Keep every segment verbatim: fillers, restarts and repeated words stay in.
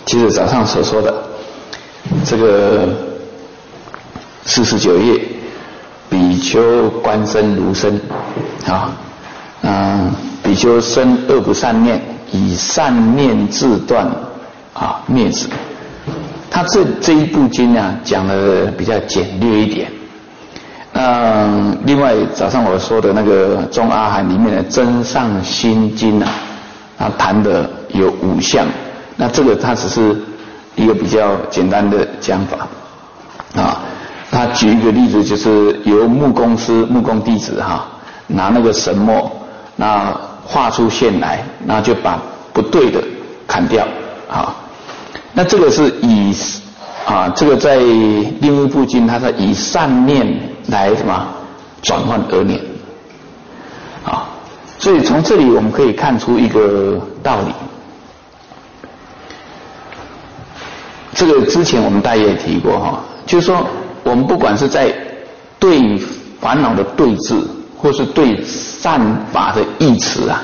接着早上所说的这个四十九页，比丘观身如身啊，嗯，比丘生恶不善念，以善念自断啊灭止。他这这一部经啊讲的比较简略一点。那另外早上我说的那个中阿含里面的真上心经啊，他谈的有五项，那这个它只是一个比较简单的讲法啊。他举一个例子，就是由木工师木工弟子哈、啊、拿那个神墨，那画出线来，那就把不对的砍掉啊。那这个是以啊，这个在另一部经，它是以善念来什么转换恶念啊。所以从这里我们可以看出一个道理。这个之前我们大家也提过哈，就是说我们不管是在对烦恼的对治，或是对善法的义持啊，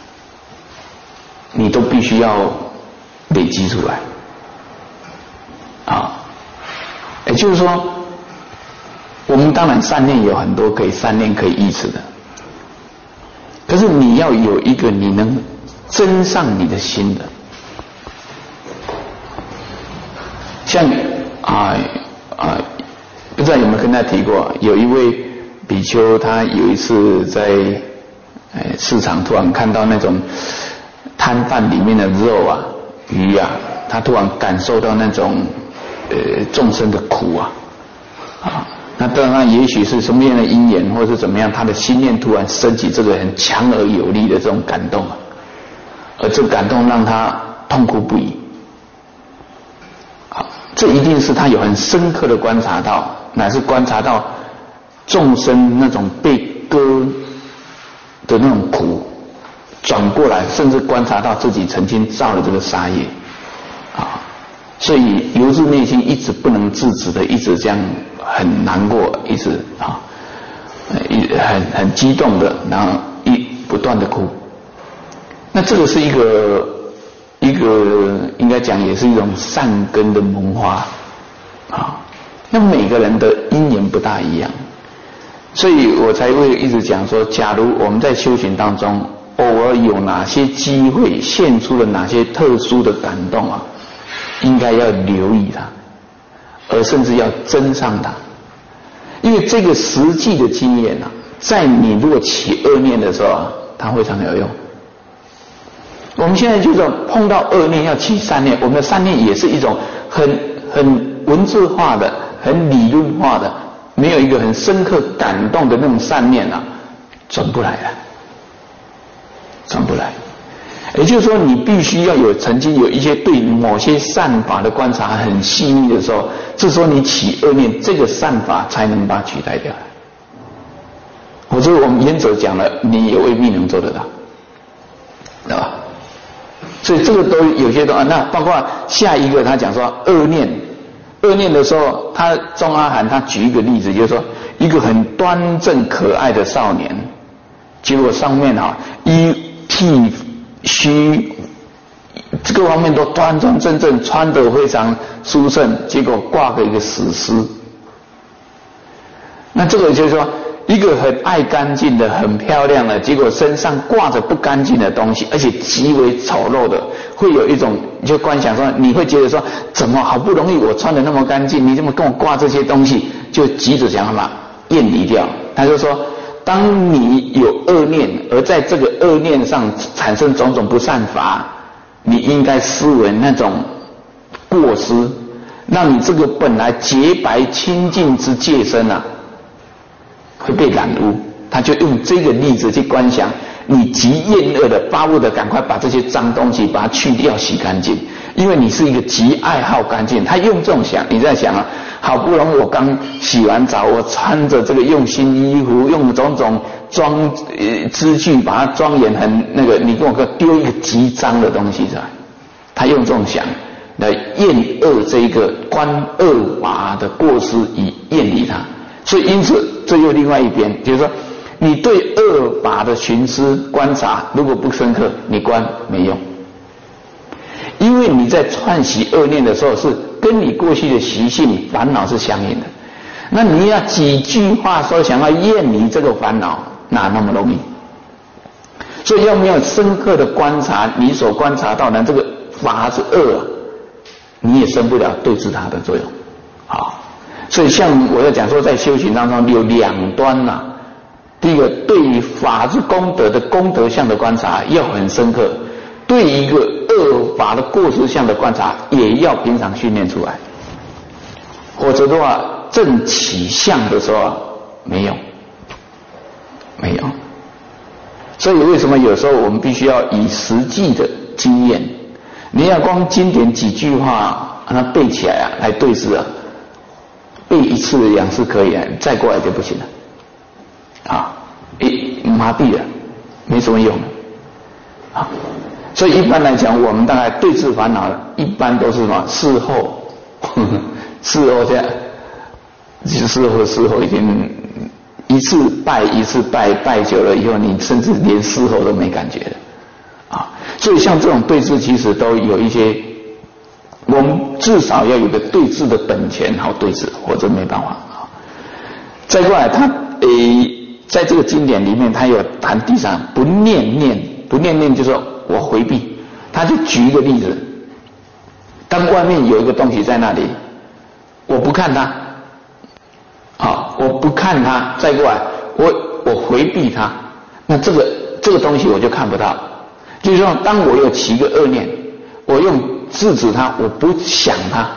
你都必须要累积出来啊。也就是说，我们当然善念有很多可以善念可以义持的，可是你要有一个你能增上你的心的。像啊啊，不知道有没有跟大家提过，有一位比丘，他有一次在呃市场突然看到那种摊贩里面的肉啊、鱼啊，他突然感受到那种呃众生的苦啊啊，那当然也许是什么样的因缘，或是怎么样，他的心念突然升起这个很强而有力的这种感动啊，而这感动让他痛哭不已。这一定是他有很深刻的观察到，乃是观察到众生那种被割的那种苦，转过来，甚至观察到自己曾经造了这个杀业啊，所以由自内心一直不能制止的，一直这样很难过，一直啊，一很很激动的，然后一不断的哭。那这个是一个。一个应该讲也是一种善根的萌发啊，那每个人的因缘不大一样，所以我才会一直讲说，假如我们在修行当中偶尔有哪些机会现出了哪些特殊的感动啊，应该要留意它，而甚至要增上它，因为这个实际的经验啊，在你如果起恶念的时候啊，它非常有用。我们现在就是碰到恶念要起善念，我们的善念也是一种很很文字化的、很理论化的，没有一个很深刻感动的那种善念啊，转不来了，转不来。也就是说，你必须要有曾经有一些对某些善法的观察很细腻的时候，这时候你起恶念，这个善法才能把它取代掉。我说我们原则讲了，你也未必能做得到，对吧？所以这个都有些东西，那包括下一个他讲说恶念，恶念的时候，他中阿含他举一个例子，就是说一个很端正可爱的少年，结果上面啊衣剃须各方面都端端正正，穿得非常殊胜，结果挂个一个死尸。那这个就是说，一个很爱干净的、很漂亮的，结果身上挂着不干净的东西，而且极为丑陋的，会有一种你就观想说，你会觉得说，怎么好不容易我穿得那么干净，你怎么跟我挂这些东西？就急着想把厌离掉。他就说，当你有恶念，而在这个恶念上产生种种不善法，你应该视为那种过失，让你这个本来洁白清净之戒身啊，会被染污。他就用这个例子去观想，你极厌恶的巴不得赶快把这些脏东西把它去掉洗干净，因为你是一个极爱好干净。他用这种想，你在想啊，好不容易我刚洗完澡，我穿着这个用新衣服，用种种装呃支具把它庄严很那个，你跟我说丢一个极脏的东西出来，他用这种想来厌恶这一个观恶法的过失，以厌离它。所以因此这又另外一边，就是说你对恶法的寻思观察如果不深刻，你观没用。 因为你在串习恶念的时候，是跟你过去的习性烦恼是相应的。那你要几句话说想要厌离这个烦恼，哪那么容易？所以要没有深刻的观察，你所观察到的这个法是恶，你也生不了对治它的作用。好，所以像我要讲说，在修行当中有两端呐、啊。第一个，对于法之功德的功德相的观察要很深刻，对于一个恶法的过失相的观察也要平常训练出来，否则的话，正起相的时候没有，没有。所以为什么有时候我们必须要以实际的经验？你要光经典几句话让它背起来啊，来对治啊，背一次两次可以啊，再过来就不行了。啊，诶，麻痹了，没什么用啊。所以一般来讲，我们大概对治烦恼，一般都是什么？事后，呵呵事后这样，事后事后已经一次拜一次拜，拜久了以后，你甚至连事后都没感觉了啊。所以像这种对治，其实都有一些，我们至少要有个对治的本钱，好对治，或者没办法啊。再过来，他诶。在这个经典里面，他有谈地上不念念，不念念就是说我回避。他就举一个例子，当外面有一个东西在那里，我不看它，好，我不看它，再过来，我我回避它，那这个这个东西我就看不到。就是说，当我有起一个恶念，我用制止它，我不想它，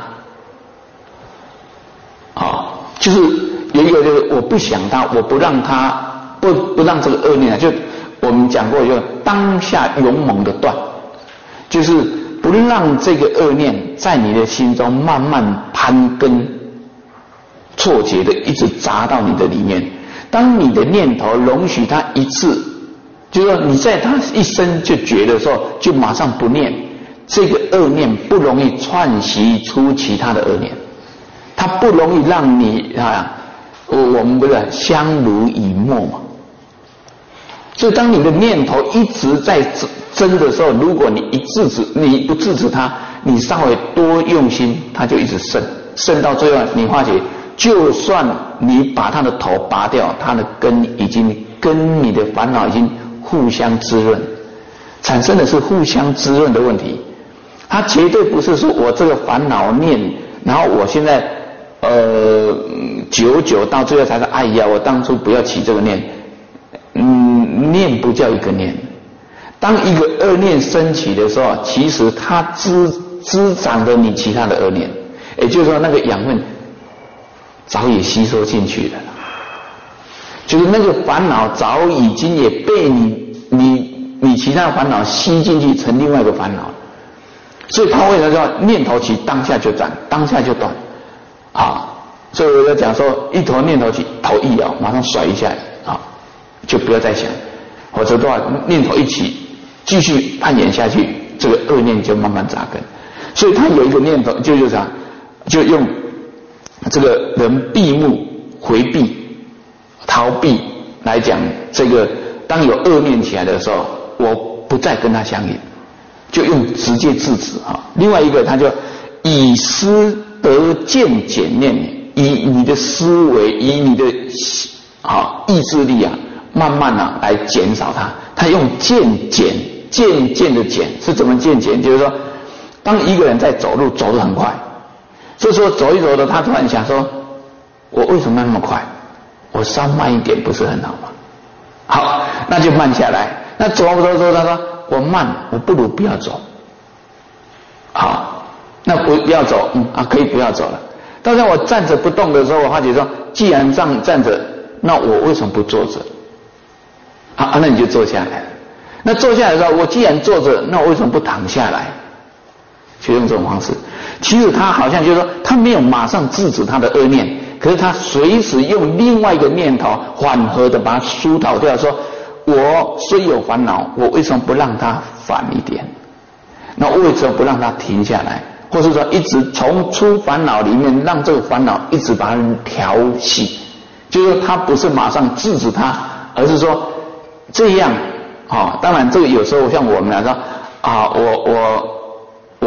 好，就是。有一个就是我不想他，我不让他不不让这个恶念，就我们讲过，就当下勇猛的断，就是不让这个恶念在你的心中慢慢攀根错节的一直扎到你的里面。当你的念头容许他一次，就是说你在他一生就觉的时候，就马上不念，这个恶念不容易串习出其他的恶念，它不容易让你啊。我我们不是相濡以沫嘛？所以当你的念头一直在增的时候，如果你一制止，你不制止它，你稍微多用心，它就一直生，生到最后，你发觉，就算你把它的头拔掉，它的根已经跟你的烦恼已经互相滋润，产生的是互相滋润的问题。它绝对不是说我这个烦恼念，然后我现在。呃，久久到最后才说，哎呀，我当初不要起这个念，嗯，念不叫一个念。当一个恶念升起的时候，其实它滋滋长的你其他的恶念，也就是说那个养分早已吸收进去了，就是那个烦恼早已经也被你你你其他的烦恼吸进去成另外一个烦恼，所以他为了说念头起，当下就斩，当下就断。啊，所以我要讲说，一头念头起，头一摇，马上甩一下啊，就不要再想，否则的话，念头一起，继续攀岩下去，这个恶念就慢慢扎根。所以他有一个念头，就是啥，就用这个人闭目回避、逃避来讲，这个当有恶念起来的时候，我不再跟他相应，就用直接制止啊。另外一个，他就以思。得见减念，以你的思维，以你的啊意志力啊，慢慢啊来减少它。他用渐减，渐渐的减是怎么渐减？就是说，当一个人在走路走得很快，这时候走一走的，他突然想说：我为什么那么快？我稍慢一点不是很好吗？好，那就慢下来。那走走走，他说我慢，我不如不要走。好。那不不要走，嗯啊，可以不要走了。但是我站着不动的时候，我发觉说，既然这样站着，那我为什么不坐着？好，那你就坐下来。那坐下来的时候，我既然坐着，那我为什么不躺下来？就用这种方式。其实他好像就是说，他没有马上制止他的恶念，可是他随时用另外一个念头缓和的把它疏导掉，说我虽有烦恼，我为什么不让它反一点？那为什么不让它停下来？或是说一直从出烦恼里面让这个烦恼一直把它调息，就是说它不是马上制止它，而是说这样啊、哦。当然这个有时候像我们来说啊，我我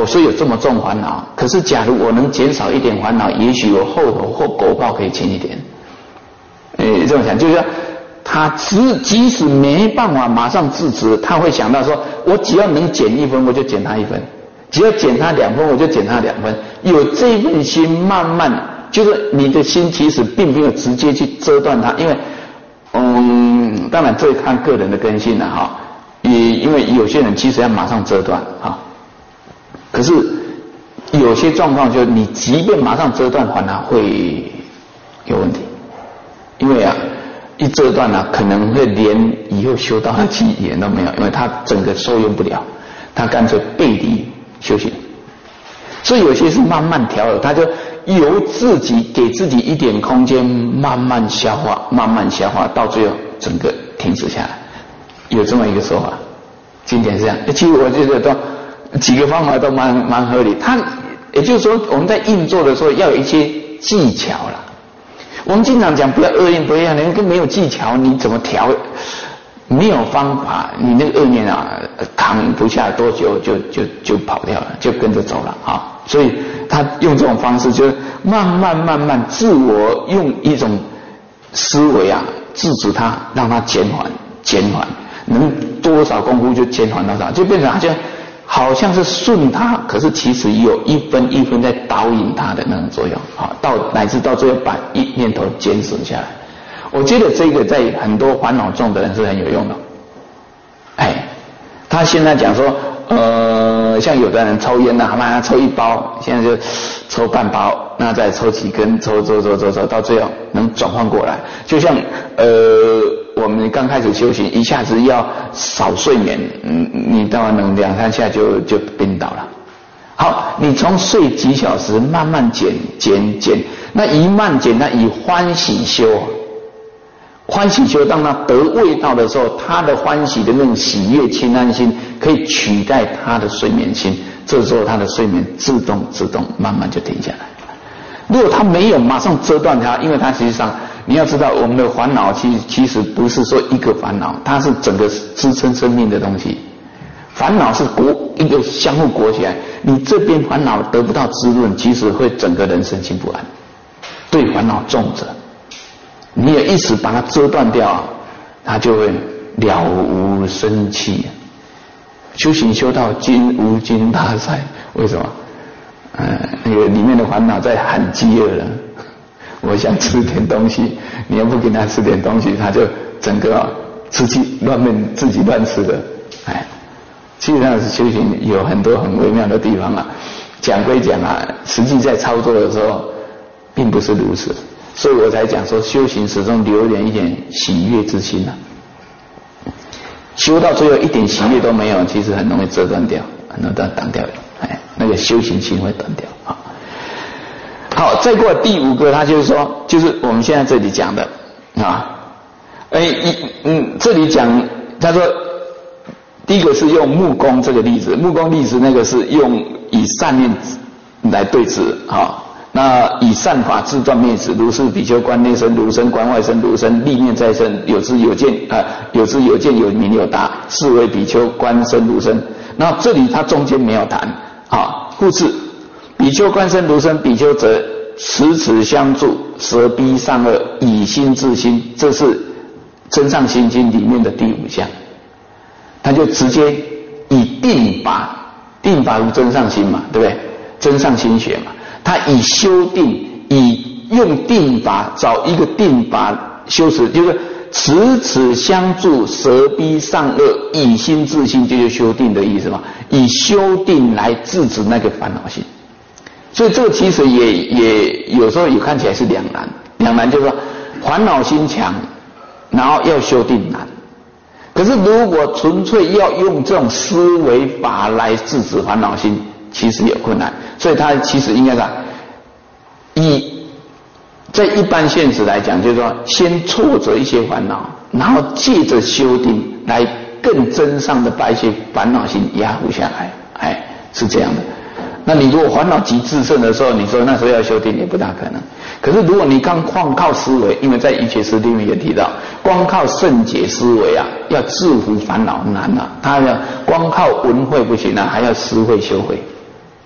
我虽有这么重烦恼，可是假如我能减少一点烦恼，也许我后头或果报可以轻一点。诶，这么想，就是说他只即使没办法马上制止，他会想到说，我只要能减一分，我就减他一分；只要减他两分，我就减他两分。有这份心，慢慢就是你的心其实并没有直接去遮断它，因为，嗯，当然这看个人的根性了哈。也因为有些人其实要马上遮断啊，可是有些状况就是你即便马上遮断烦恼会有问题，因为啊一遮断啊可能会连以后修道的机缘都没有，因为他整个受用不了，他干脆背离修行。所以有些是慢慢调和，他就由自己给自己一点空间，慢慢消化，慢慢消化，到最后整个停止下来。有这么一个说法，经典是这样。其实我觉得都几个方法都蛮蛮合理。他也就是说，我们在运作的时候要有一些技巧啦。我们经常讲不要恶念，不要那个没有技巧，你怎么调？没有方法，你那个恶念啊，扛不下多久就就就跑掉了，就跟着走了啊。所以他用这种方式，就是慢慢慢慢自我用一种思维啊，制止它，让它减缓减缓。能多少功夫就减缓多少，就变成好像好像是顺它，可是其实有一分一分在导引它的那种作用啊，到乃至到最后把一念头减损下来。我觉得这个在很多烦恼重的人是很有用的。哎，他现在讲说，呃，像有的人抽烟呐、啊，他抽一包，现在就抽半包，那再抽几根，抽抽抽抽抽，到最后能转换过来，就像呃。我们刚开始修行，一下子要少睡眠，嗯，你当然能两三下就就晕倒了。好，你从睡几小时慢慢减减减，那一慢减，那以欢喜修，欢喜修，当他得味道的时候，他的欢喜的那种喜悦清安心，可以取代他的睡眠心，这时候他的睡眠自动自动慢慢就停下来。如果他没有马上遮断它，因为它实际上你要知道，我们的烦恼其实其实不是说一个烦恼，它是整个支撑生命的东西。烦恼是裹一个相互裹起来，你这边烦恼得不到滋润，其实会整个人身心不安。对烦恼重者，你也一时把它遮断掉，它就会了无生气。修行修到今无今大赛，为什么？呃，那个里面的烦恼在喊饥饿了，我想吃点东西，你要不给他吃点东西，他就整个啊吃气乱面自己乱吃的。哎，其实上是修行有很多很微妙的地方啊，讲归讲啊，实际在操作的时候并不是如此，所以我才讲说修行始终留点一点喜悦之心啊。修到最后一点喜悦都没有，其实很容易折断掉，很容易挡掉。哎，那个修行心会断掉啊。好，再过第五个，他就是说，就是我们现在这里讲的啊，哎，一嗯，这里讲，他说，第一个是用木工这个例子，木工例子那个是用以善念来对治啊。那以善法自断灭子，如是比丘观内身如身，观外身如身，立念在身，有知有见啊、呃，有知有见，有明有达，是为比丘观身如身。那这里他中间没有谈啊，故此比丘观身如身，比丘则持持相助，舌逼上颚，以心治心，这是真上心经里面的第五项。他就直接以定法，定法如真上心嘛，对不对？真上心学嘛。他以修定，以用定法，找一个定法修持，就是持持相助，舌逼上颚，以心治心，就是修定的意思嘛。以修定来制止那个烦恼心，所以这个其实也也有时候也看起来是两难，两难就是说烦恼心强，然后要修定难。可是如果纯粹要用这种思维法来制止烦恼心，其实有困难，所以他其实应该是以在一般现实来讲，就是说先挫折一些烦恼，然后借着修定来更真上的把一些烦恼心压服下来，哎，是这样的。那你如果烦恼极炽盛的时候，你说那时候要修定也不大可能。可是如果你刚光靠思维，因为在一切师里面也提到，光靠圣解思维啊，要制服烦恼难啊，他要光靠闻慧不行啊，还要思慧修慧。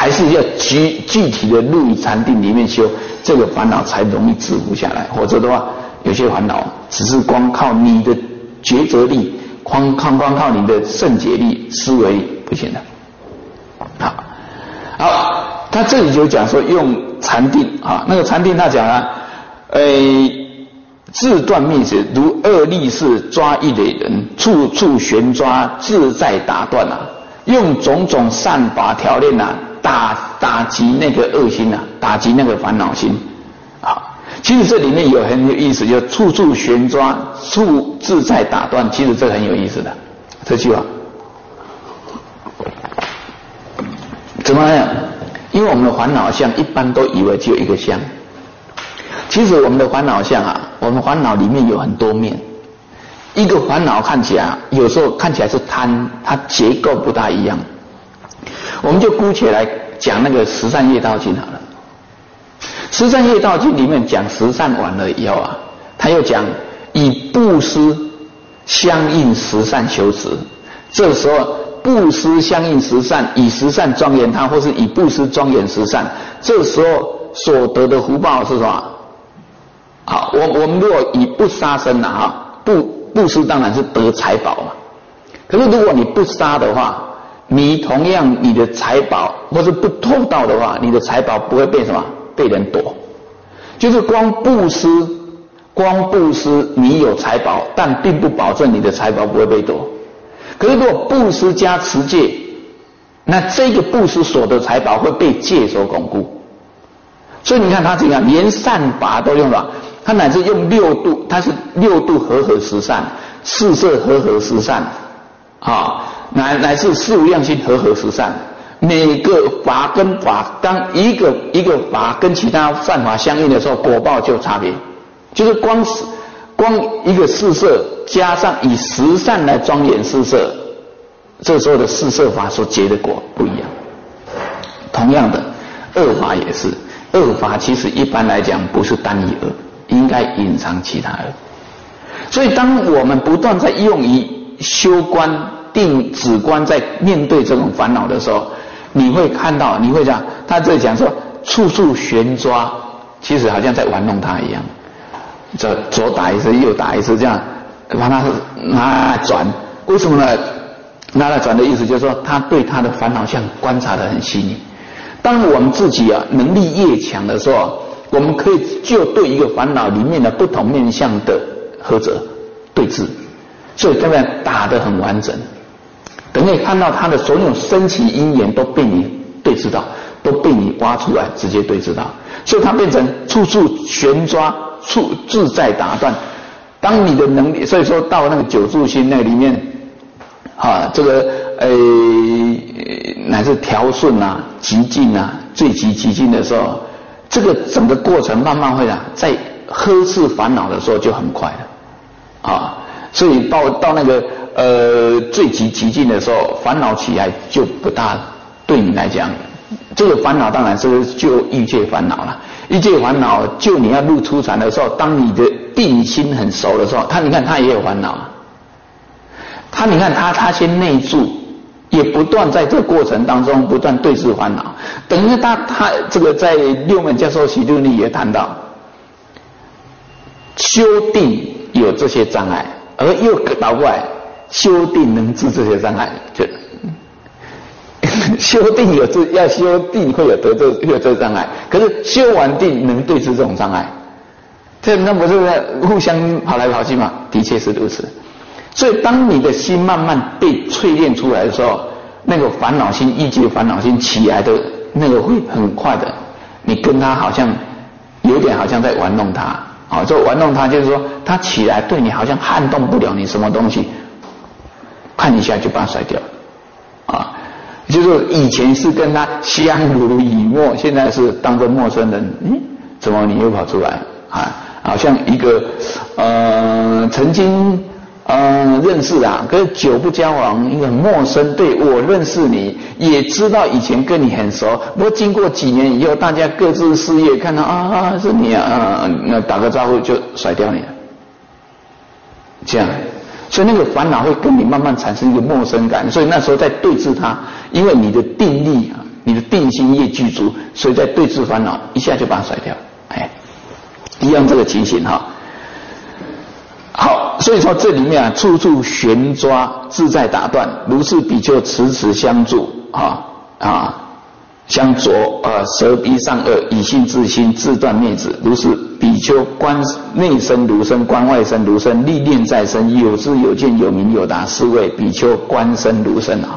还是要具具体的入于禅定里面修，这个烦恼才容易制服下来。否则的话，有些烦恼只是光靠你的抉择力，光光光靠你的圣解力、思维力不行的。好，好，他这里就讲说用禅定啊，那个禅定他讲啊，呃，自断灭绝，如二力士抓一垒人，处处旋抓，自在打断啊，用种种善法条练啊，打打击那个恶心啊，打击那个烦恼心啊。其实这里面有很有意思，就处处旋抓，处自在打断，其实这很有意思的这句话。怎么样？因为我们的烦恼相一般都以为只有一个相，其实我们的烦恼相啊，我们烦恼里面有很多面。一个烦恼看起来有时候看起来是贪，它结构不大一样。我们就姑且来讲那个十善业道经好了。十善业道经里面讲十善完了以后啊，他又讲以布施相应十善修持。这时候布施相应十善，以十善庄严它，或是以布施庄严十善，这时候所得的福报是什么？好，我我们如果以不杀生啊，哈，布布施当然是得财宝嘛。可是如果你不杀的话，你同样你的财宝或是不偷盗的话，你的财宝不会被什么？被人夺。就是光布施，光布施你有财宝，但并不保证你的财宝不会被夺。可是如果布施加持戒，那这个布施所得财宝会被戒所巩固。所以你看他怎样，连善法都用了，他乃至用六度，他是六度和合十善，四摄和合十善，啊，乃乃至四无量心和合十善。每个法跟法，当一个一个法跟其他善法相应的时候，果报就差别。就是光光一个四摄加上以十善来庄严四摄，这时候的四摄法所结的果不一样。同样的，恶法也是，恶法其实一般来讲不是单一恶，应该隐藏其他恶。所以当我们不断在用于修观定止观，在面对这种烦恼的时候，你会看到，你会讲，他这里讲说处处旋抓，其实好像在玩弄他一样，这左打一次右打一次，这样把他拿来转。为什么呢？拿来转的意思就是说，他对他的烦恼相观察得很细腻。当我们自己啊能力越强的时候，我们可以就对一个烦恼里面的不同面向的合则对治，所以根本打得很完整。等你看到他的所有生起因缘都被你对知到，都被你挖出来，直接对知到，所以它变成处处旋抓，处自在打断。当你的能力，所以说到那个九住心那里面，啊，这个呃乃至调顺啊、极尽啊、最极极尽的时候，这个整个过程慢慢会啊，在呵斥烦恼的时候就很快了，啊，所以到到那个。呃，最极极尽的时候，烦恼起来就不大，对你来讲，这个烦恼当然是就欲界烦恼了。欲界烦恼，就你要入初禅的时候，当你的定心很熟的时候，他你看他也有烦恼啊。他你看他他先内住，也不断在这个过程当中不断对治烦恼。等于他他这个在六门教授习论里也谈到，修定有这些障碍，而又倒过来。修定能治这些障碍，就修定有这要修定会有得这会有这个障碍，可是修完定能对治这种障碍，这那不是互相跑来跑去吗？的确是如此。所以当你的心慢慢被淬炼出来的时候，那个烦恼心、欲界烦恼心起来的那个会很快的，你跟他好像有点好像在玩弄他啊，就玩弄他就是说他起来对你好像撼动不了你什么东西。看一下就把它甩掉，啊，就是以前是跟他相濡以沫，现在是当作陌生人。嗯，怎么你又跑出来啊？好像一个呃曾经呃认识啊，可是久不交往，一个陌生。对，我认识你，也知道以前跟你很熟，不过经过几年以后，大家各自事业，看到啊是你啊，那打个招呼就甩掉你了，这样。所以那个烦恼会跟你慢慢产生一个陌生感，所以那时候在对治它，因为你的定力啊，你的定心业具足，所以在对治烦恼一下就把它甩掉，哎，一样这个情形哈。好，所以说这里面啊，处处旋抓，自在打断，如是比丘持持相助啊啊，相着啊，舌鼻上颚，以心自心，自断灭子。如是比丘观内身如身，观外身如身，历练在身，有知有见有明有达，是谓比丘观身如身啊。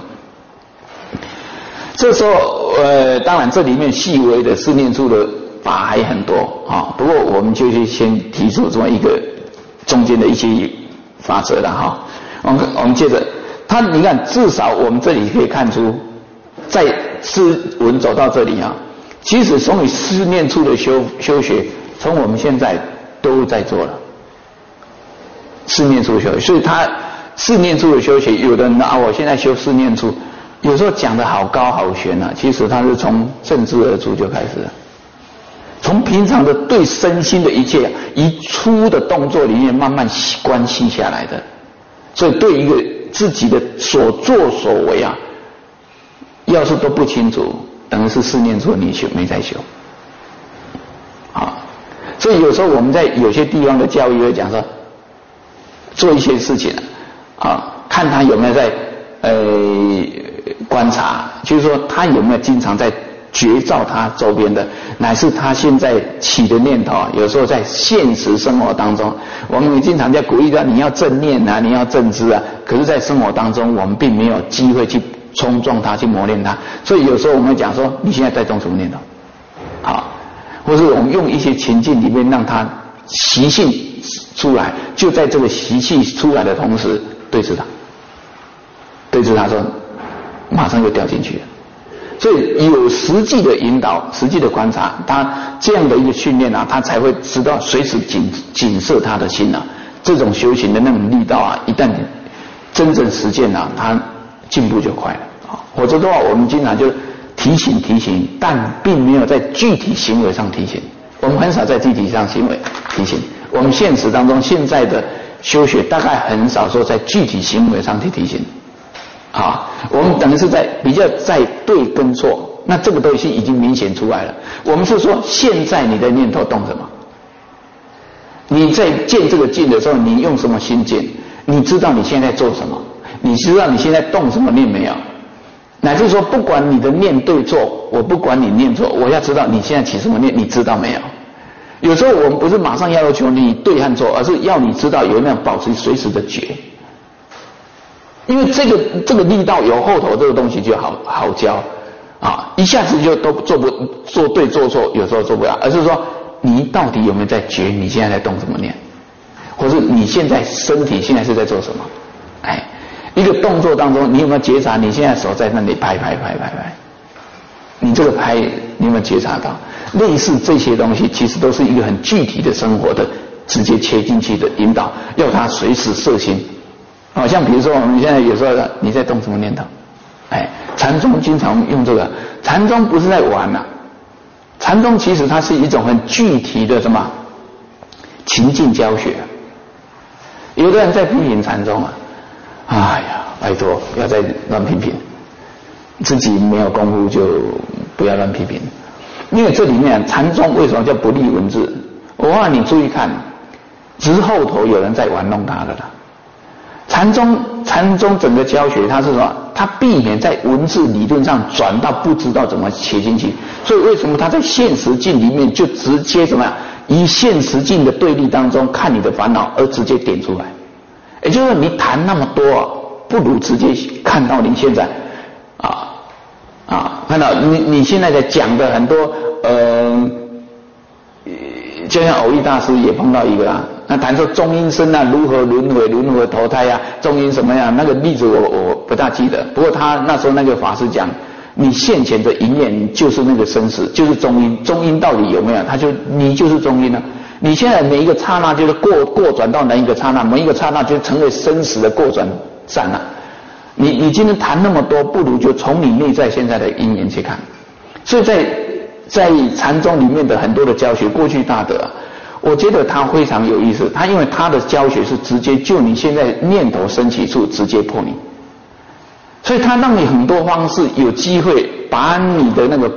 这时候呃，当然这里面细微的是念处的法还很多啊，不过我们就先提出这么一个中间的一些法则了哈。我们我们接着，他你看，至少我们这里可以看出，在思文走到这里啊，其实从你思念处的修修学，从我们现在都在做了。思念处修学，所以他思念处的修学，有的人啊，我现在修思念处，有时候讲的好高好玄啊，其实他是从正知而出就开始了。从平常的对身心的一切一粗的动作里面慢慢关系下来的，所以对一个自己的所作所为啊，要是都不清楚，等于是思念处你修没在修啊。所以有时候我们在有些地方的教育会讲说，做一些事情啊，看他有没有在呃观察，就是说他有没有经常在觉照他周边的，乃是他现在起的念头啊，有时候在现实生活当中，我们也经常在鼓励他，你要正念啊，你要正知啊，可是在生活当中我们并没有机会去冲撞他，去磨练他，所以有时候我们会讲说，你现在在动什么念头？好，或是我们用一些情境里面让他习性出来，就在这个习气出来的同时对峙他，对峙他说，马上就掉进去了。所以有实际的引导，实际的观察，他这样的一个训练啊，他才会知道随时警警示他的心啊。这种修行的那种力道啊，一旦真正实践啊，他进步就快了啊。否则的话，我们经常就提醒提醒，但并没有在具体行为上提醒。我们很少在具体上行为提醒。我们现实当中现在的修学，大概很少说在具体行为上去提醒。啊，我们等于是在比较在对跟错，那这个东西已经明显出来了。我们是说，现在你的念头动什么？你在见这个境的时候，你用什么心境？你知道你现在做什么？你知道你现在动什么念没有？乃至说，不管你的念对错，我不管你念错，我要知道你现在起什么念，你知道没有？有时候我们不是马上要求你对和错，而是要你知道有没有保持随时的觉。因为这个这个力道有后头，这个东西就好好教啊，一下子就都做不做对做错，有时候做不了，而是说你到底有没有在觉你现在在动什么念，或是你现在身体现在是在做什么？哎，一个动作当中，你有没有觉察你现在手在那里拍拍拍拍拍？你这个拍，你有没有觉察到？类似这些东西，其实都是一个很具体的生活的直接切进去的引导，要他随时摄心。好像比如说我们现在有时候你在动什么念头？哎，禅宗经常用这个，禅宗不是在玩啊，禅宗其实它是一种很具体的什么情境教学。有的人在批评禅宗啊，哎呀，拜托不要再乱批评，自己没有功夫就不要乱批评，因为这里面禅宗为什么叫不立文字？我让你注意看，只是后头有人在玩弄它的啦。禅宗禅宗整个教学，它是什么？它避免在文字理论上转到不知道怎么切进去，所以为什么它在现实境里面就直接怎么样？以现实境的对立当中看你的烦恼，而直接点出来。也就是你谈那么多，不如直接看到你现在啊啊，看到你你现在在讲的很多呃，就像偶益大师也碰到一个啊。那谈说中阴身啊，如何轮回、轮回投胎啊，中阴什么样？那个例子我我不大记得。不过他那时候那个法师讲，你现前的一念就是那个生死，就是中阴。中阴到底有没有？他就你就是中阴啊。你现在每一个刹那就是过过转到哪一个刹那，每一个刹那就成为生死的过转站了。你你今天谈那么多，不如就从你内在现在的因缘去看。所以在在禅宗里面的很多的教学，过去大德啊，我觉得他非常有意思，他因为他的教学是直接就你现在念头升起处直接破你，所以他让你很多方式有机会把你的那个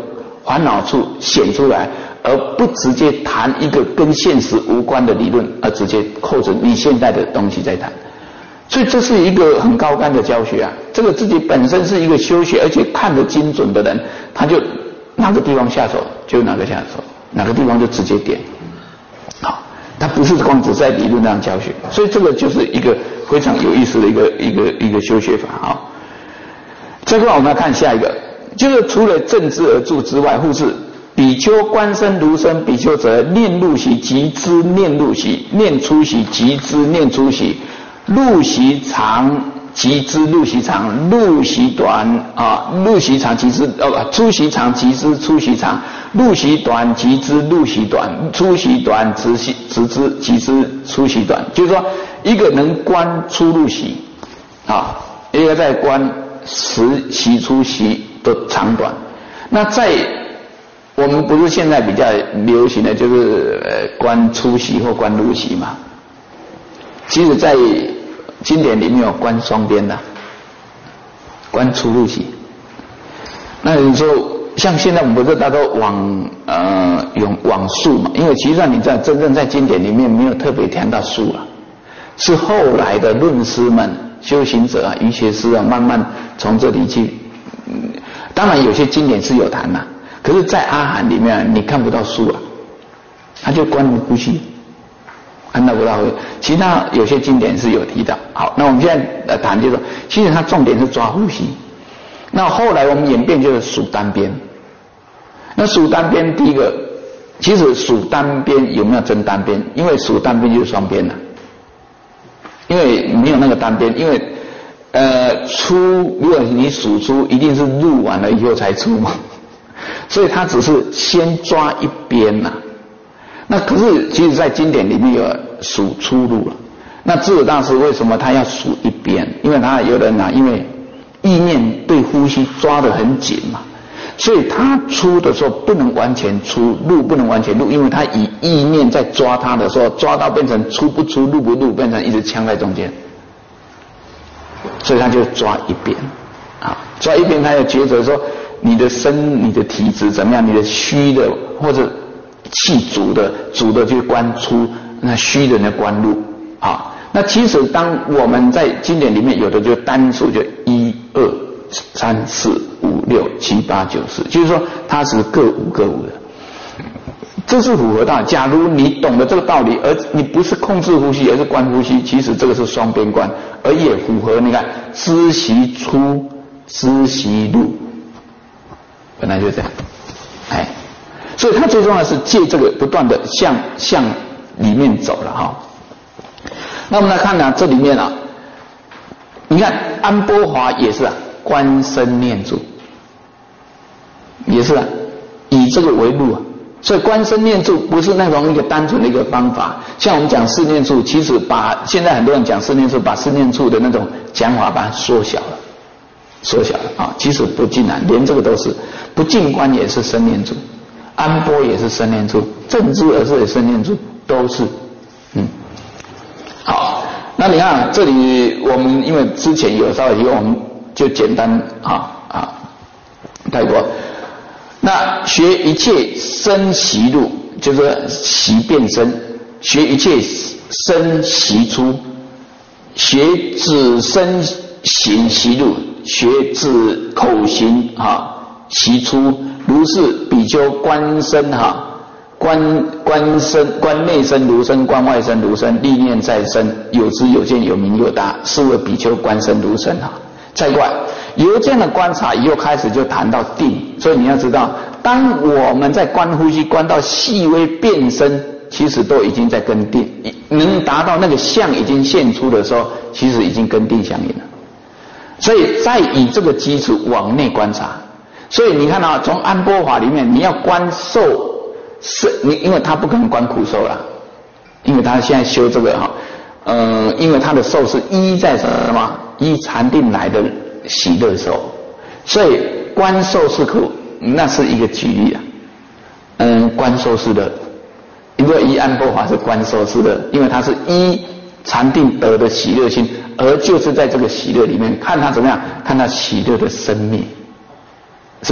烦恼处显出来，而不直接谈一个跟现实无关的理论，而直接扣着你现在的东西在谈。所以这是一个很高竿的教学啊！这个自己本身是一个修学而且看得精准的人，他就哪个地方下手就哪个下手，哪个地方就直接点。好，他不是光只在理论上教学，所以这个就是一个非常有意思的一个一个一个修学法啊。这块我们来看下一个，就是除了正知而住之外，复是比丘观身如身，比丘则念入息即知念入息，念出息即知念出息。入息长即知入息长，入息短啊，入息长即知呃出息长即知出息长，入息短即知入息短，出息短直息直知即知出息短。就是说，一个能观出入息啊，一个在观实息出息的长短。那在我们不是现在比较流行的就是呃观出息或观入息嘛？其实在经典里面有观双边的，观出入息。那你说像现在我们不是大多往呃用往数嘛？因为其实上你在真正在经典里面没有特别谈到数了，是后来的论师们、修行者啊、瑜伽师啊，慢慢从这里去。嗯、当然有些经典是有谈的，可是，在阿含里面你看不到数啊，他就观呼吸。看到不到，其他有些经典是有提到。好，那我们现在来谈就是说，其实它重点是抓呼吸。那后来我们演变就是数单边。那数单边第一个，其实数单边有没有真单边？因为数单边就是双边了，因为没有那个单边，因为呃出，如果你数出，一定是入完了以后才出嘛，所以它只是先抓一边呐。那可是，其实在经典里面有数出入了。那智者大师为什么他要数一边？因为他有人啊，因为意念对呼吸抓得很紧嘛，所以他出的时候不能完全出，入不能完全入，因为他以意念在抓他的时候，抓到变成出不出、入不入，变成一直呛在中间，所以他就抓一边啊，抓一边，他要抉择说你的身、你的体质怎么样，你的虚的或者气足的，足的就观出，那虚的呢观入啊。那其实当我们在经典里面有的就单数，就一二三四五六七八九十，就是说它是各五各五的，这是符合道理。假如你懂得这个道理，而你不是控制呼吸，而是观呼吸，其实这个是双边观，而也符合你看知息出、知息入，本来就这样，哎。所以它最重要的是借这个不断的向向里面走了哈。那我们来看呢、啊，这里面啊，你看安波华也是啊，观身念住，也是啊，以这个为路啊。所以观身念住不是那种一个单纯的一个方法，像我们讲四念处，其实把现在很多人讲四念处，把四念处的那种讲法把它缩小了，缩小了啊。其实不尽然，连这个都是不净观也是身念住。安波也是身念处，正知而是也身念处，都是，嗯，好，那你看这里我们因为之前有稍微提过，我们就简单啊啊带过。那学一切身息入，就是息变身；学一切身息出，学指身行息入，学指口行啊息出。如是比丘观身哈，观观身观内身如身，观外身如身，历念在身，有知有见有明有达，是为比丘观身如身哈。再过来，由这样的观察以后开始就谈到定，所以你要知道，当我们在观呼吸观到细微变身，其实都已经在跟定，能达到那个相已经现出的时候，其实已经跟定相应了。所以再以这个基础往内观察。所以你看啊，从安波法里面，你要观受是，你因为他不可能观苦受啦，因为他现在修这个哈，呃，因为他的受是依在什么？依禅定来的喜乐受，所以观受是苦，那是一个举例啊。嗯，观受是乐，因为依安波法是观受是乐，因为他是依禅定得的喜乐心，而就是在这个喜乐里面看他怎么样，看他喜乐的生灭。是不是？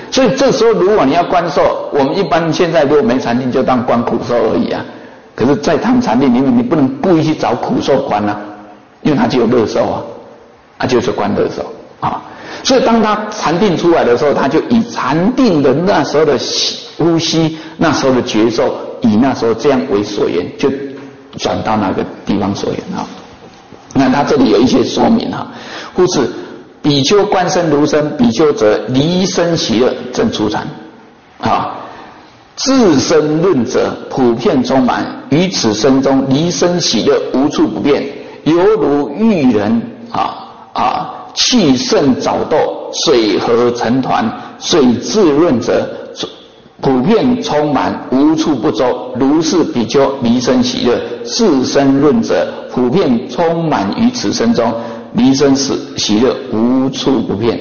所以这时候如果你要观受，我们一般现在如果没禅定就当观苦受而已啊。可是在他们禅定里面，你不能故意去找苦受观啊，因为它就有乐受啊，啊就是观乐受啊。所以当他禅定出来的时候，他就以禅定的那时候的呼吸，那时候的觉受，以那时候这样为所缘，就转到那个地方所缘啊。那他这里有一些说明啊，故此比丘观身如身，比丘则离身喜乐正出禅啊。自身论者普遍充满，于此身中离身喜乐无处不变，犹如玉人啊啊气盛早豆，水合成团，水自润者普遍充满，无处不周。如是比丘离身喜乐，自身论者普遍充满于此身中，离身喜乐无处不变。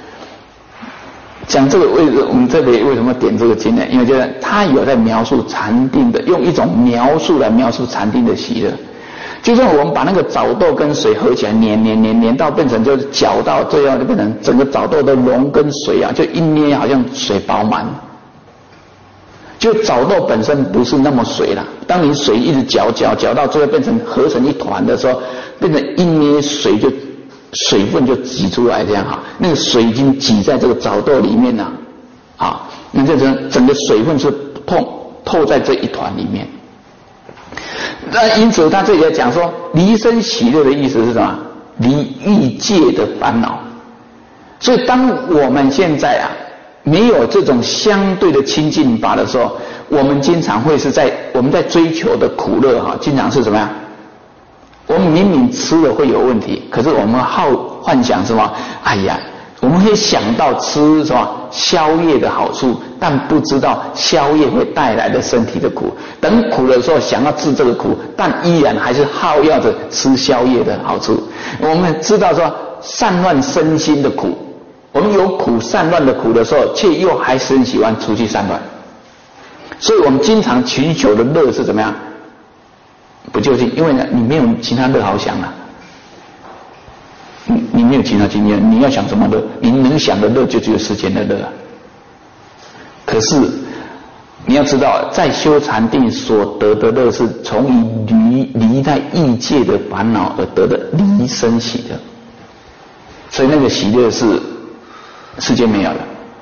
讲这个为我们这里为什么点这个经呢？因为就是他有在描述禅定的，用一种描述来描述禅定的喜乐。就像我们把那个枣豆跟水合起来，碾碾碾碾到变成就是搅到最后就变成整个枣豆的溶跟水啊，就一捏好像水饱满。就枣豆本身不是那么水了，当你水一直搅搅搅到最后变成合成一团的时候，变成一捏水就水分就挤出来，这样哈，那个水已经挤在这个枣豆里面了，啊，那这整整个水分是透透在这一团里面。那因此他这里在讲说，离身喜乐的意思是什么？离欲界的烦恼。所以当我们现在啊没有这种相对的亲近法的时候，我们经常会是在我们在追求的苦乐哈，经常是怎么样？我们明明吃了会有问题，可是我们好幻想什么？哎呀，我们会想到吃什么宵夜的好处，但不知道宵夜会带来的身体的苦。等苦的时候想要治这个苦，但依然还是好要着吃宵夜的好处。我们知道说散乱身心的苦，我们有苦散乱的苦的时候，却又还是很喜欢出去散乱。所以我们经常寻求的乐是怎么样？不究竟，因为呢，你没有其他乐好想了、啊，你你没有其他经验，你要想什么乐？你能想的乐就只有世间的乐、啊。可是你要知道，在修禅定所得的乐，是从于离离在异界的烦恼而得的离身喜乐，所以那个喜乐是世间没有的，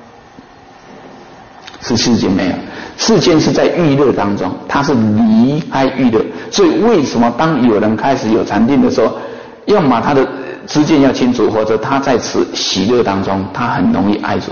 是世间没有。世间是在欲乐当中，它是离开欲乐，所以为什么当有人开始有禅定的时候，要么他的知见要清楚，或者他在此喜乐当中，他很容易爱着，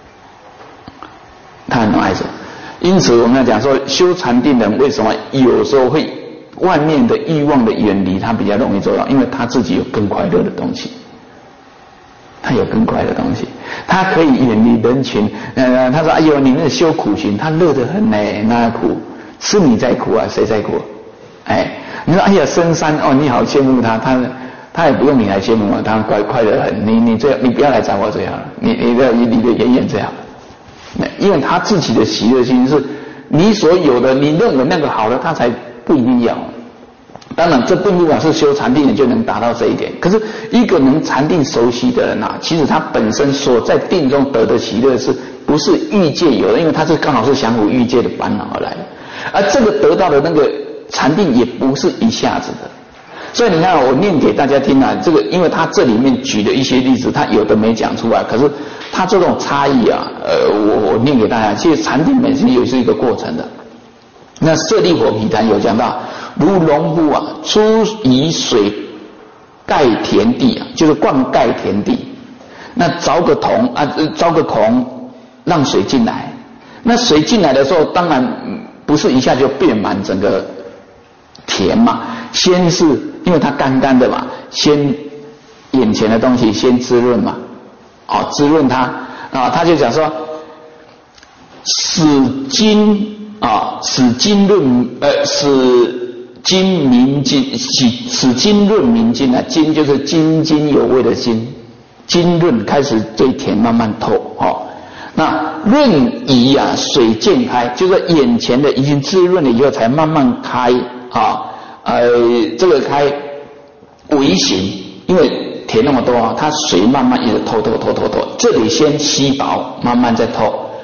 他很容易爱着。因此我们要讲说，修禅定的人为什么有时候会外面的欲望的远离，他比较容易做到，因为他自己有更快乐的东西。他有更快的东西，他可以远离人群。呃，他说：“哎呦，你那修苦行，他乐得很呢，那苦是你在苦啊，谁在苦？哎，你说哎呀，深山哦，你好羡慕他，他他也不用你来羡慕我，他快快得很。你你最你不要来找我最好了，你你的你的远远最好。因为他自己的喜乐心是你所有的，你认为那个好的，他才不一定要。”当然这并不表示修禅定人就能达到这一点，可是一个能禅定熟悉的人啊，其实他本身所在定中得的喜乐是不是欲界有的？因为他是刚好是降伏欲界的烦恼而来的，而这个得到的那个禅定也不是一下子的。所以你看我念给大家听啊，这个因为他这里面举的一些例子，他有的没讲出来，可是他这种差异啊，呃，我我念给大家，其实禅定本身也是一个过程的。那舍利弗毗昙有讲到，如农夫啊，出以水盖田地啊，就是灌溉田地。那凿个桶啊，凿个孔，让水进来。那水进来的时候，当然不是一下就遍满整个田嘛，先是因为它干干的嘛，先眼前的东西先滋润嘛，哦，滋润它啊，他就讲说，使金。啊，使金润呃，使金明金，使使金润明金啊，金就是津津有味的津，金润开始这一田慢慢透哦。那润仪啊，水渐开，就是眼前的已经滋润了以后，才慢慢开啊，呃，这个开微型，因为田那么多啊，它水慢慢一直透透透透透，这里先稀薄，慢慢再透。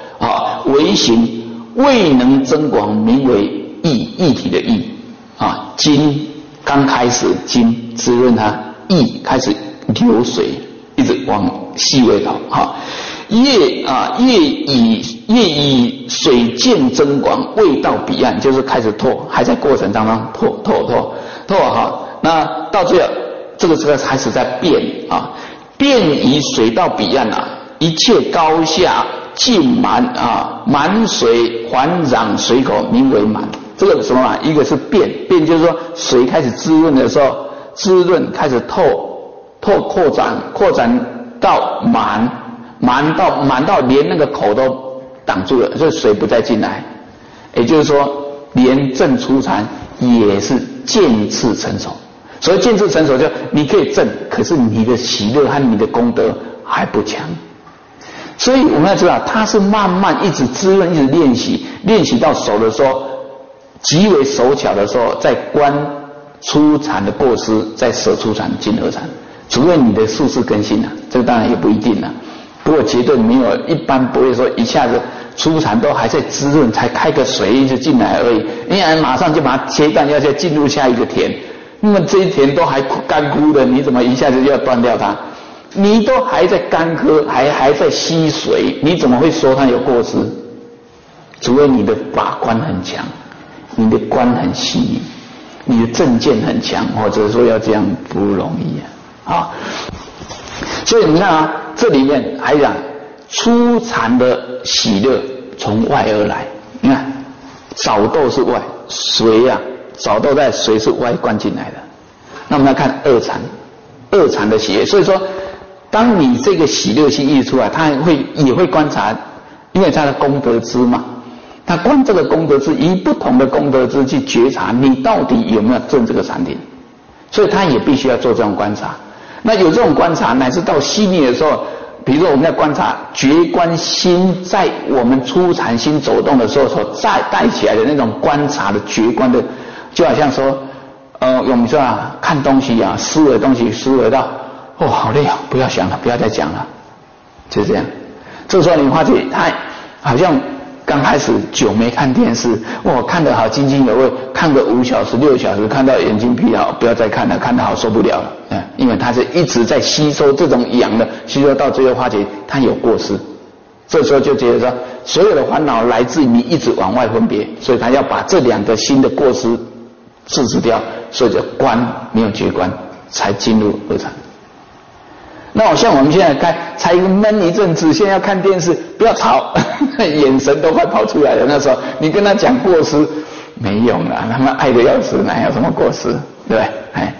为形未能增广，名为液，液体的液啊。精刚开始精滋润它，液开始流水，一直往细微跑哈。液啊，液以液以水渐增广，未到彼岸，就是开始拓，还在过程当中拓拓拓拓哈。那到最后，这个时候开始在变啊，变以水到彼岸啊，一切高下尽满啊，满水环壤水口，名为满。这个什么嘛？一个是变，变就是说水开始滋润的时候，滋润开始透透扩展，扩展到满，满到满到连那个口都挡住了，所以水不再进来。也就是说，连正初禅也是渐次成熟。所以渐次成熟，就你可以正，可是你的喜乐和你的功德还不强。所以我们要知道，它是慢慢一直滋润，一直练习，练习到熟的时候，极为手巧的时候，在观初禅的过失，在舍初禅、进二禅。除非你的术士更新了、啊，这个当然也不一定了、啊。不过绝对没有，一般不会说一下子初禅都还在滋润，才开个水就进来而已，因为马上就把它切断，要再进入下一个田。那么这一田都还干枯的，你怎么一下子就要断掉它？你都还在干涸，还还在吸水，你怎么会说它有过失？除非你的法观很强，你的观很细腻，你的正见很强，或者说要这样不容易啊！啊，所以你看啊，这里面还讲初禅的喜乐从外而来。你看，早豆是外，水啊，早豆在水是外灌进来的。那我们要看二禅，二禅的喜悦。所以说，当你这个喜乐心一出来，他会也会观察，因为他的功德支嘛，他观这个功德支，以不同的功德支去觉察你到底有没有证这个禅定，所以他也必须要做这种观察。那有这种观察，乃至到细腻的时候，比如说我们在观察觉观心在我们初禅心走动的时候所再带起来的那种观察的觉观的，就好像说，呃，我们说啊，看东西啊，思维东西，思维到，哦，好累啊，不要想了，不要再讲了，就这样。这时候你发觉他好像刚开始久没看电视，哇，看得好津津有味，看个五小时、六小时，看到眼睛疲劳，不要再看了，看得好受不了了。嗯，因为他是一直在吸收这种养的，吸收到最后发觉他有过失，这时候就觉得说，所有的烦恼来自于你一直往外分别，所以他要把这两个新的过失制止掉，所以就观没有觉观，才进入二禅。那好像我们现在开才闷一阵子，现在要看电视，不要吵，眼神都快跑出来了。那时候你跟他讲过失没用了，他们爱得要死，哪有什么过失，对不对？哎，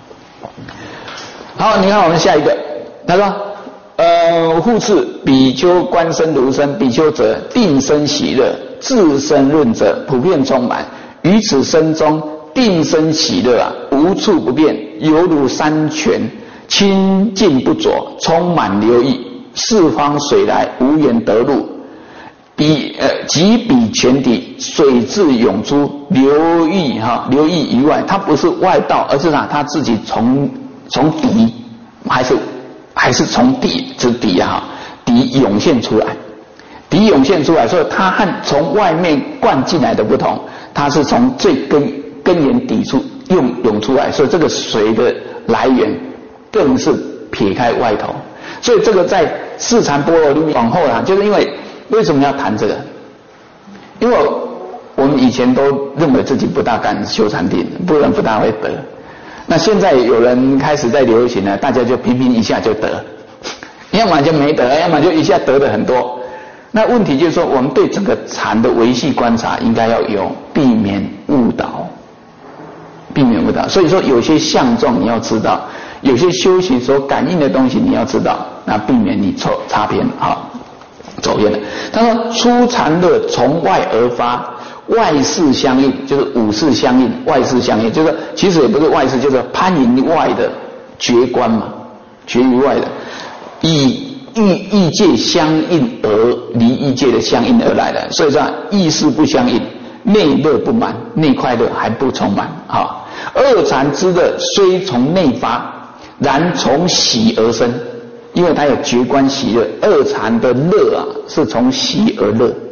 好，你看我们下一个，他说，呃，复次，比丘观身如身，比丘者定身喜乐，自身论者普遍充满，于此身中定身喜乐啊，无处不变，犹如山泉。清净不浊，充满流溢，四方水来，无言得入。比呃，即比泉底，水自涌出，流溢哈，流溢以外，它不是外道，而是啥？它自己从从底，还是还是从底之底啊，底涌现出来，底涌现出来，所以它和从外面灌进来的不同，它是从最根根源底处涌涌出来，所以这个水的来源。更是撇开外头，所以这个在四禅般若里面往后啊，就是因为为什么要谈这个？因为我们以前都认为自己不大敢修禅定，不然不大会得。那现在有人开始在流行了，大家就频频一下就得，要么就没得，要么就一下得的很多。那问题就是说，我们对整个禅的维系观察应该要有，避免误导，避免误导。所以说，有些相状你要知道。有些修行所感应的东西你要知道，那避免你错差偏啊走偏了。他说初禅乐从外而发，外事相应，就是五事相应，外事相应，就是其实也不是外事，就是攀迎外的觉观嘛，觉于外的，以异异界相应而离异界的相应而来的，所以说意识不相应，内乐不满，内快乐还不充满啊。二禅之乐虽从内发。然从喜而生，因为它有觉观喜乐，二禅的乐啊是从喜而乐，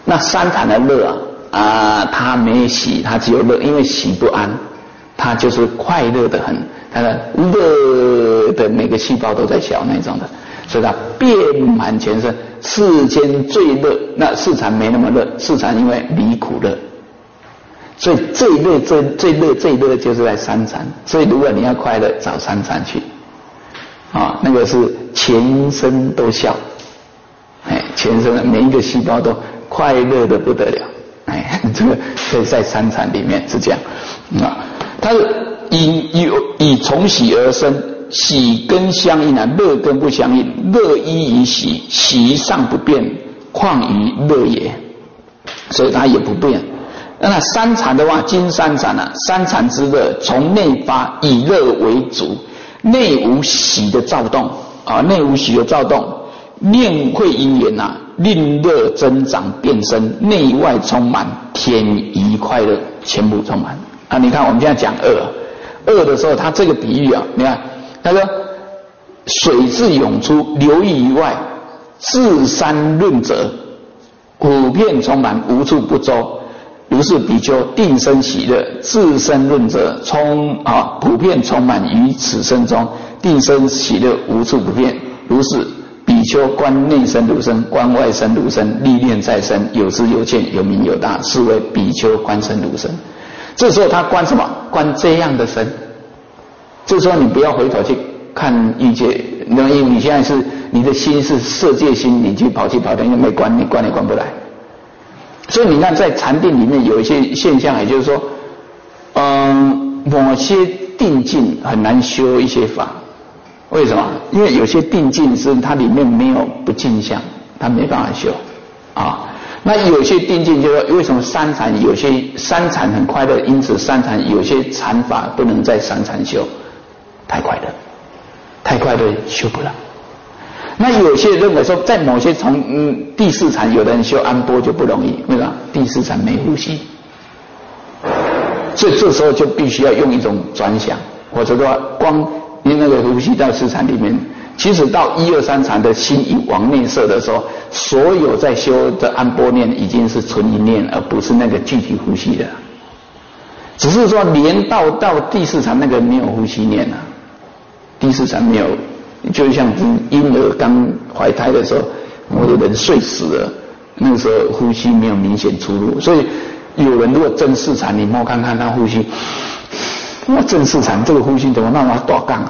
那三禅的乐啊，啊，它没喜，它只有乐，因为喜不安，它就是快乐的很，它的乐的每个细胞都在笑那种的，所以它遍满全身，世间最乐。那四禅没那么乐，四禅因为离苦乐，所以最乐最最乐最乐就是在三禅。所以如果你要快乐，找三禅去啊，那个是全身都笑，哎，全身每一个细胞都快乐的不得了，哎，这个可以在三禅里面是这样啊。它是以以以从喜而生，喜跟相应啊，乐跟不相应，乐依于喜，喜上不变，况于乐也，所以它也不变。那三禅的话，金三禅啊，三禅之乐从内发，以乐为主，内无喜的躁动啊，内无喜的躁动，念会因缘啊，令乐增长变身，内外充满，天宜快乐，全部充满啊！你看我们现在讲恶，恶的时候，他这个比喻啊，你看他说水自涌出，流溢于外，自山润泽，普遍充满，无处不周。如是比丘定生喜乐，自身润泽，充啊普遍充满于此身中，定生喜乐，无处不变。如是比丘观内身如身，观外身如身，历练在身，有知有见，有明有大，是为比丘观身如身。这时候他观什么？观这样的身。这时候你不要回头去看欲界，因为你现在是你的心是色界心，你去跑去跑去，又没观，你观也观不来。所以你看，在禅定里面有一些现象，也就是说，嗯，某些定境很难修一些法。为什么？因为有些定境是它里面没有不净相，它没办法修啊。那有些定境就是为什么三禅有些三禅很快乐，因此三禅有些禅法不能在三禅修，太快乐，太快乐修不了。那有些认为说，在某些从嗯第四禅，有的人修安波就不容易，为什么？第四禅没呼吸，所以这时候就必须要用一种转想，或者说光因那个呼吸到四禅里面，其实到一二三禅的心一往内摄的时候，所有在修的安波念已经是纯一念，而不是那个具体呼吸的，只是说连到到第四禅那个没有呼吸念啊，第四禅没有。就像婴儿刚怀胎的时候，或者人睡死了，那个时候呼吸没有明显出入，所以有人如果正四禅，你摸看看他呼吸，那正四禅这个呼吸怎么那么大杠？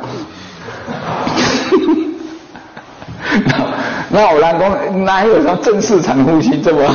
那我来讲，哪有说正四禅呼吸这么？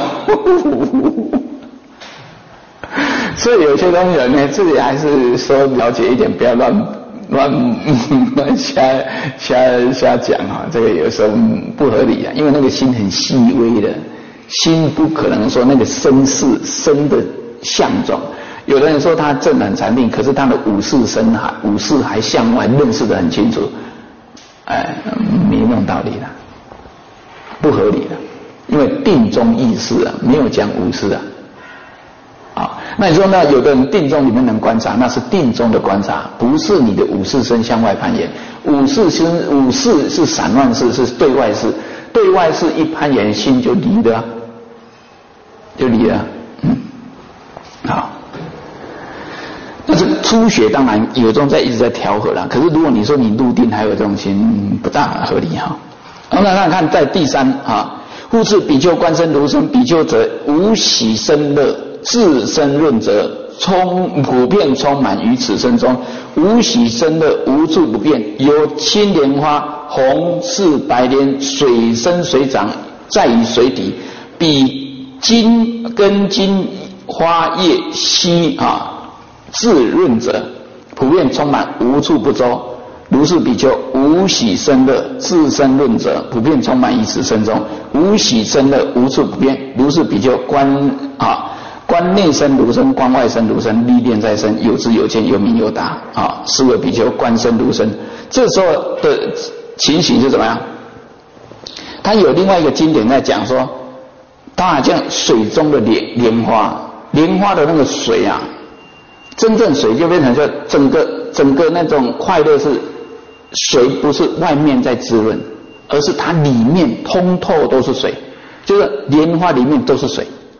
所以有些东西呢，自己还是说了解一点，不要乱。乱乱瞎瞎瞎讲哈，这个有时候不合理啊，因为那个心很细微的，心不可能说那个身是身的相状。有的人说他正染禅定，可是他的五识身还五识还向外认识得很清楚，哎，没那种道理的，不合理的，因为定中意识啊，没有讲五识啊。啊，那你说那有的人定中里面能观察，那是定中的观察，不是你的五识身向外攀岩。五识身五识是散乱识，是对外识，对外识一攀岩，心就离了，就离了。嗯，好。但是初学当然有这种在一直在调和啦，可是如果你说你入定还有这种心，不大合理哈。好，那看看在第三啊，复次比丘观身如身，比丘则无喜生乐。自身润泽，充普遍充满于此身中，无喜生乐，无处不变。有青莲花，红似白莲，水生水长，在于水底，比金根茎花叶稀啊，自润泽，普遍充满，无处不周。如是比丘无喜生乐，自身润泽，普遍充满于此身中，无喜生乐，无处不变。如是比丘观啊。观内身如身，观外身如身，历练在身，有知有见，有明有达啊！是为比丘观身如身。这时候的情形是怎么样？他有另外一个经典在讲说，他好像水中的莲莲花，莲花的那个水啊，真正水就变成说整个整个那种快乐是水，不是外面在滋润，而是它里面通透都是水，就是莲花里面都是水。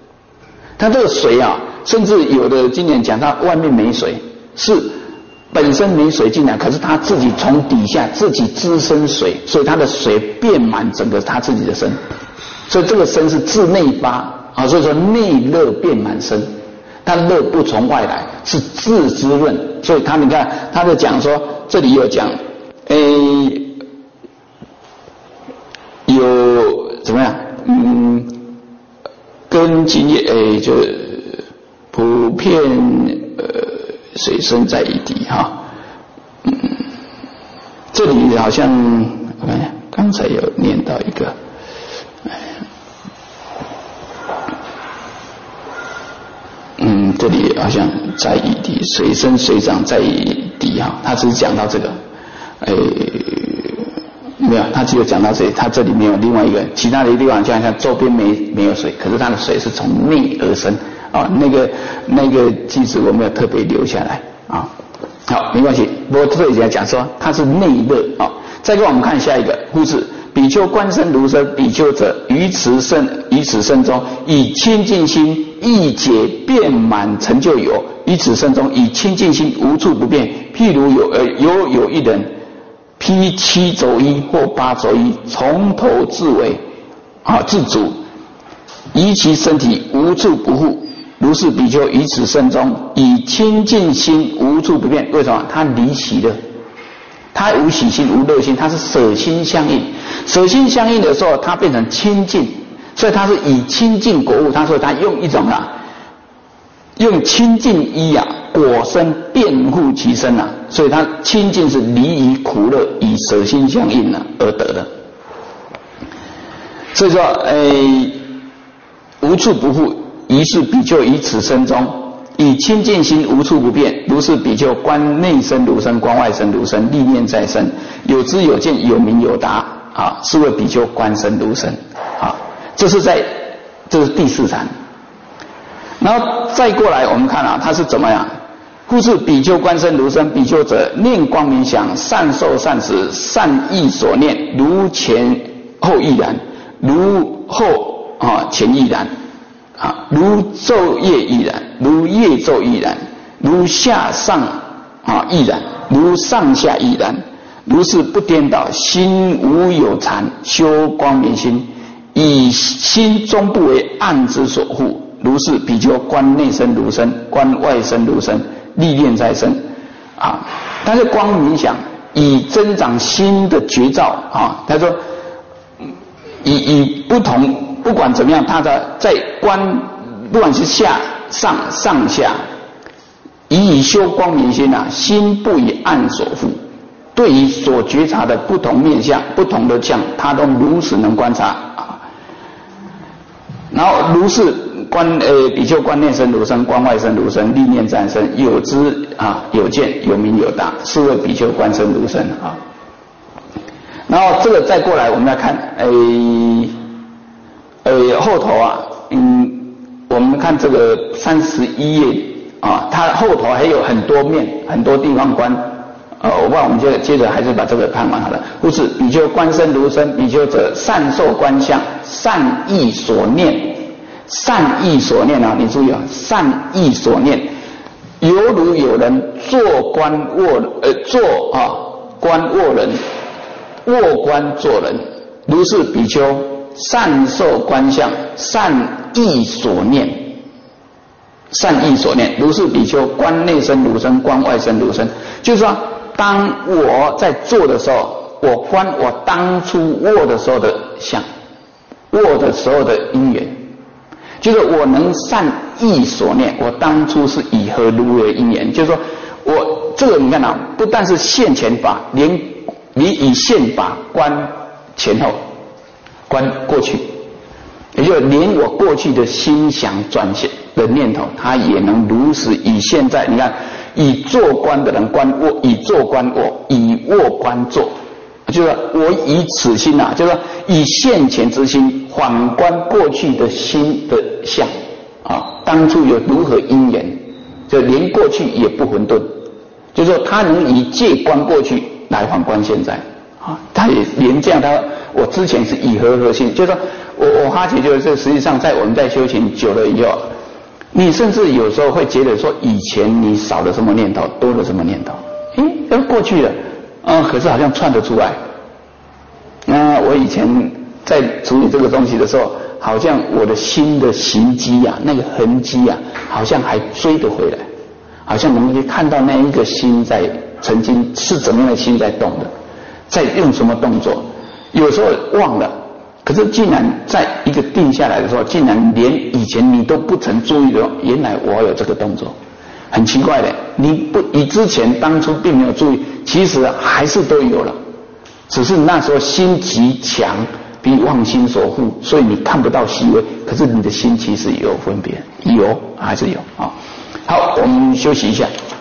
它这个水啊，甚至有的经典讲它外面没水，是本身没水进来，可是它自己从底下自己滋生水，所以它的水遍满整个它自己的身，所以这个身是自内发啊，所以说内热遍满身，它热不从外来，是自滋润。所以他你看他在讲说，这里有讲，诶，有怎么样？嗯，根茎叶，诶，就普遍呃。水生在一地哈，嗯，这里好像哎，刚才有念到一个，嗯，这里好像在一地，水生水长在一地哈，他只是讲到这个，哎，没有，他只有讲到这里，他这里没有另外一个，其他的地方就好像周边没没有水，可是它的水是从内而生。啊、哦，那个那个句子我没有特别留下来啊。好，没关系。不过这里来讲说它是内热啊。再给我们看下一个，故事比丘观身如身，比丘者于此身于此身中，以清净心意解遍满成就有；于此身中，以清净心无处不变。譬如有呃有有一人披七轴衣或八轴衣，从头至尾啊自主，依其身体无处不护。如是比丘于此身中，以清净心无处不变。为什么？他离喜乐，他无喜心无乐心，他是舍心相应。舍心相应的时候，他变成清净，所以他是以清净果物。他说他用一种啊，用清净衣啊，果身辩护其身啊，所以他清净是离于苦乐，以舍心相应啊而得的。所以说，诶，无处不护。于是比丘于此身中，以清净心无处不变。如是比丘观内身如身，观外身如身，历念在身，有知有见，有明有达啊，是为比丘观身如身啊。这是在这是第四禅。然后再过来我们看啊，它是怎么样？故是比丘观身如身，比丘者念光明想，善受善持，善意所念，如前后亦然，如后啊前亦然。啊，如昼夜亦然，如夜昼亦然，如下上啊亦然，如上下亦然，如是不颠倒，心无有残，修光明心，以心终不为暗之所护。如是比丘观内身如身，观外身如身，历练在身啊。但是光明想以增长心的觉照啊，他说以以不同。不管怎么样，他的在观，不管是下上上下，以以修光明心啊，心不以暗所缚。对于所觉察的不同面相、不同的相，他都如实能观察啊。然后如是观，呃，比丘观内身如身，观外身如身，历念在身，有知啊，有见，有明有达，是为比丘观身如身啊。然后这个再过来，我们来看，诶。呃，后头啊，嗯，我们看这个三十一页啊，它后头还有很多面，很多地方观。呃，我不知道，我们就接着还是把这个看完好了。故是比丘观身如身，比丘者善受观相，善意所念，善意所念啊，你注意啊，善意所念，犹如有人坐观卧，呃，坐啊观卧人，卧观坐人，如是比丘。善受观相，善意所念，善意所念，如是比丘观内身如身，观外身如身。就是说，当我在做的时候，我观我当初卧的时候的相，卧的时候的因缘，就是我能善意所念，我当初是以何如为因缘。就是说我这个你看啊，不但是现前法，连你以现法观前后。观过去，也就连我过去的心想转现的念头，他也能如实以现在。你看，以坐观的人观卧，以坐观卧，以卧观坐，就是我以此心啊，就是说以现前之心反观过去的心的相啊，当初有如何因缘，就连过去也不混沌，就是说他能以借观过去来反观现在。啊，他也连这样，他我之前是以和合心，就是说我我发觉就是实际上在我们在修行久了以后， 你甚至有时候会觉得说，以前你少了什么念头，多了什么念头，诶，要过去了，啊、嗯，可是好像串得出来。那我以前在处理这个东西的时候，好像我的心的行迹啊，那个痕迹啊，好像还追得回来，好像能够看到那一个心在曾经是怎么样的心在动的，在用什么动作，有时候忘了。可是竟然在一个定下来的时候，竟然连以前你都不曾注意的，原来我有这个动作，很奇怪的。你不，你之前当初并没有注意，其实还是都有了，只是那时候心极强，比妄心所护，所以你看不到细微。可是你的心其实有分别，有还是有啊。好，我们休息一下。